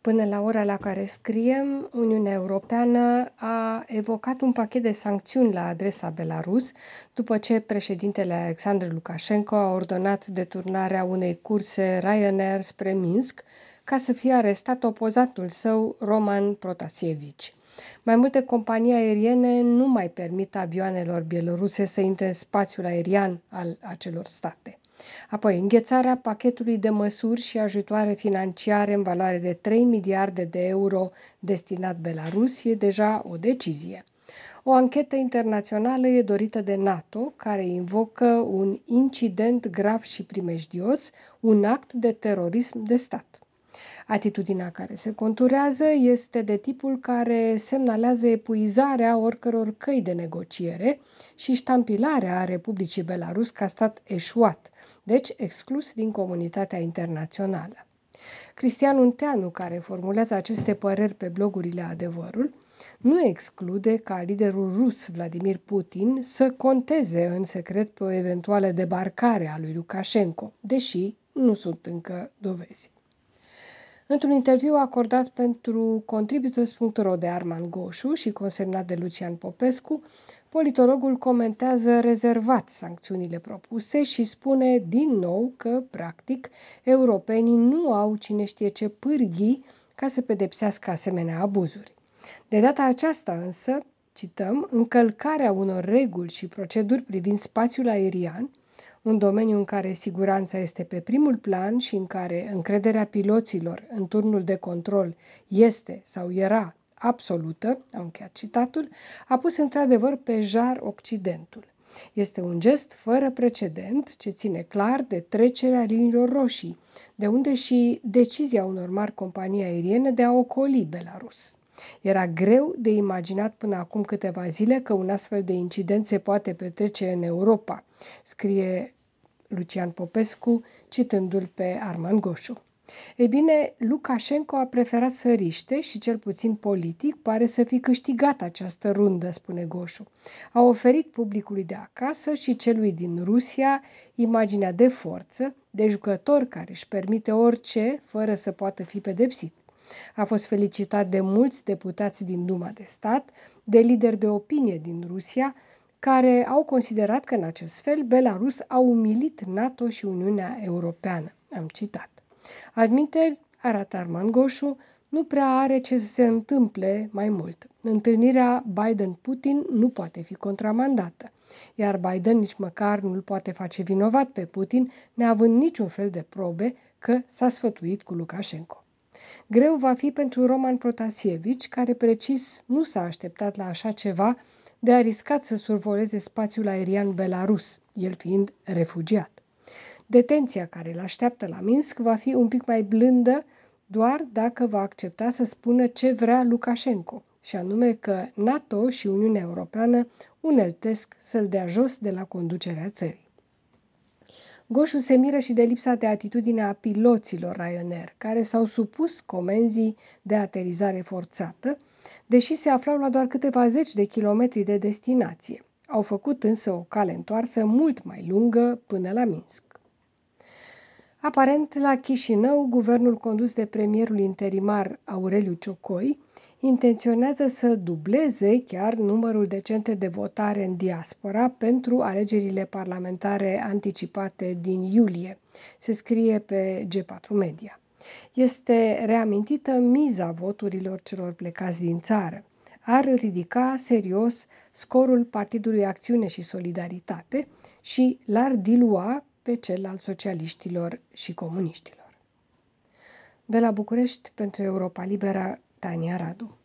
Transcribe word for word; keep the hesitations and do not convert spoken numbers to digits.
Până la ora la care scriem, Uniunea Europeană a evocat un pachet de sancțiuni la adresa Belarus, după ce președintele Alexandru Lukashenko a ordonat deturnarea unei curse Ryanair spre Minsk, ca să fie arestat opozantul său, Roman Protasievici. Mai multe companii aeriene nu mai permit avioanelor bieloruse să intre în spațiul aerian al acelor state. Apoi, înghețarea pachetului de măsuri și ajutoare financiare în valoare de trei miliarde de euro destinat Belarus e deja o decizie. O anchetă internațională e dorită de NATO, care invocă un incident grav și primejdios, un act de terorism de stat. Atitudinea care se conturează este de tipul care semnalează epuizarea oricăror căi de negociere și ștampilarea Republicii Belarus ca stat eșuat, deci exclus din comunitatea internațională. Cristian Unteanu, care formulează aceste păreri pe blogurile Adevărul, nu exclude ca liderul rus Vladimir Putin să conteze în secret pe o eventuală debarcare a lui Lukashenko, deși nu sunt încă dovezi. Într-un interviu acordat pentru contributors punct ro de Arman Goșu și consemnat de Lucian Popescu, politologul comentează rezervat sancțiunile propuse și spune din nou că, practic, europenii nu au cine știe ce pârghii ca să pedepsească asemenea abuzuri. De data aceasta însă, cităm, încălcarea unor reguli și proceduri privind spațiul aerian, un domeniu în care siguranța este pe primul plan și în care încrederea piloților în turnul de control este sau era absolută, am încheiat citatul, a pus într-adevăr pe jar Occidentul. Este un gest fără precedent ce ține clar de trecerea liniilor roșii, de unde și decizia unor mari companii aeriene de a ocoli Belarus. Era greu de imaginat până acum câteva zile că un astfel de incident se poate petrece în Europa, scrie Lucian Popescu, citându-l pe Arman Goșu. Ei bine, Lukashenko a preferat să riște și, cel puțin politic, pare să fi câștigat această rundă, spune Goșu. A oferit publicului de acasă și celui din Rusia imaginea de forță, de jucător care își permite orice fără să poată fi pedepsit. A fost felicitat de mulți deputați din Duma de Stat, de lideri de opinie din Rusia, care au considerat că în acest fel Belarus a umilit NATO și Uniunea Europeană. Am citat. Adminteri, arată Arman Goșu, nu prea are ce să se întâmple mai mult. Întâlnirea Biden-Putin nu poate fi contramandată, iar Biden nici măcar nu îl poate face vinovat pe Putin, neavând niciun fel de probe că s-a sfătuit cu Lukashenko. Greu va fi pentru Roman Protasievici, care precis nu s-a așteptat la așa ceva, de a riscat să survoleze spațiul aerian Belarus, el fiind refugiat. Detenția care îl așteaptă la Minsk va fi un pic mai blândă doar dacă va accepta să spună ce vrea Lukashenko, și anume că NATO și Uniunea Europeană uneltesc să-l dea jos de la conducerea țării. Goșu se miră și de lipsa de atitudine a piloților Ryanair, care s-au supus comenzii de aterizare forțată, deși se aflau la doar câteva zeci de kilometri de destinație. Au făcut însă o cale întoarsă mult mai lungă până la Minsk. Aparent, la Chișinău, guvernul condus de premierul interimar Aureliu Ciocoi intenționează să dubleze chiar numărul de centre de votare în diaspora pentru alegerile parlamentare anticipate din iulie, se scrie pe G patru Media. Este reamintită miza voturilor celor plecați din țară. Ar ridica serios scorul Partidului Acțiune și Solidaritate și l-ar dilua pe cel al socialiștilor și comuniștilor. De la București, pentru Europa Liberă, Tania Radu.